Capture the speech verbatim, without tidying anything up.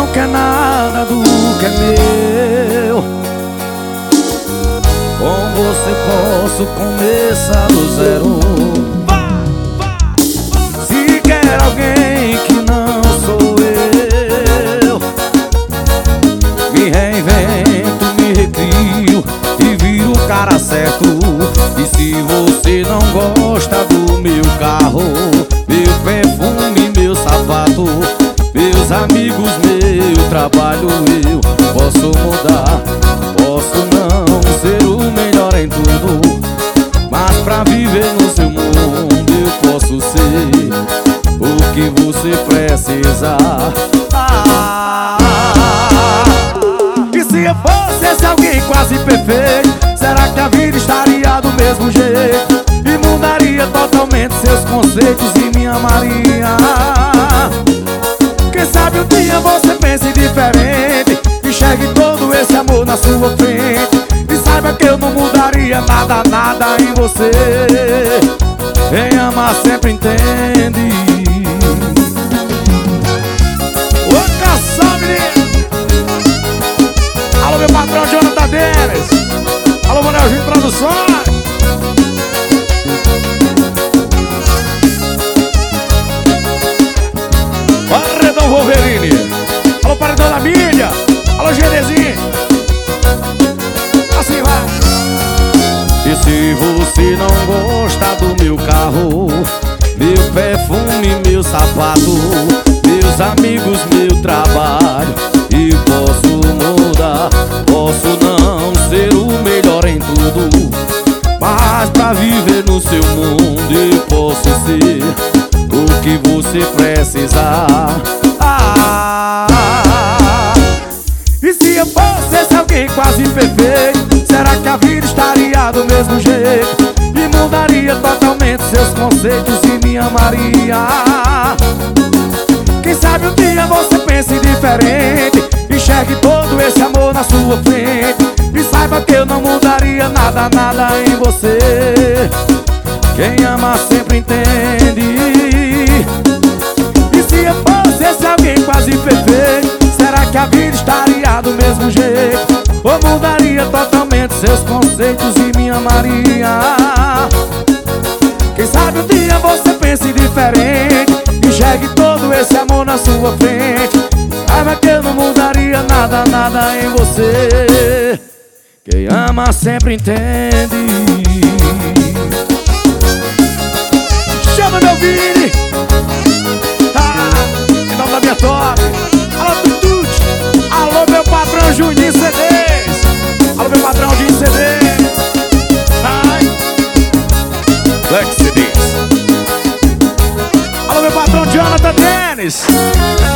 não quer nada do que é meu. Com você posso começar do zero. Se quer alguém que não sou eu, me reinvento, me recrio e viro o cara certo. E se você não gosta do meu carro, meu perfume, meu sapato, meus amigos, meu trabalho, eu posso mudar, posso não ser o melhor em tudo, mas pra viver no seu mundo eu posso ser o que você precisar. Ah, e se eu fosse esse alguém quase perfeito, será que a vida estaria do mesmo jeito? E mudaria totalmente seus conceitos e me amaria. Quem sabe um dia você pense diferente, enxergue todo esse amor na sua frente, e saiba que eu não mudaria nada, nada em você. Quem ama sempre entende. Ô caçamba, menino! Alô, meu patrão Jonathan Denis! Alô, Manelzinho Produções! Paredão Wolverine! Alô, Paredão da Mídia! Alô, Gerezinho! Assim vai! E se você não gosta do meu carro, meu perfume, meu sapato, meus amigos, meu trabalho, eu posso mudar, posso não ser o melhor em tudo, mas pra viver no seu mundo eu posso ser o que você precisar. Ah, e se eu fosse esse alguém quase perfeito, será que a vida estaria do mesmo jeito? E mudaria totalmente seus conceitos e me amaria. Quem sabe um dia você pense diferente, enxergue todo esse amor na sua frente, e saiba que eu não mudaria nada, nada em você. Quem ama sempre entende. E se eu fosse esse alguém quase perfeito, será que a vida estaria do mesmo jeito? Ou mudaria totalmente seus conceitos e me amaria? Quem sabe um dia você pense diferente, enxergue todo esse amor na sua frente, saiba que eu não mudaria nada, nada em você. Quem ama sempre entende. Chama meu Vini! Ah, em nome da minha top! Alô, Tutute! Alô, meu patrão Juninho C Ds! Alô, meu patrão Juninho C Ds! Ai! Black C Ds! Alô, meu patrão Jonathan Denis!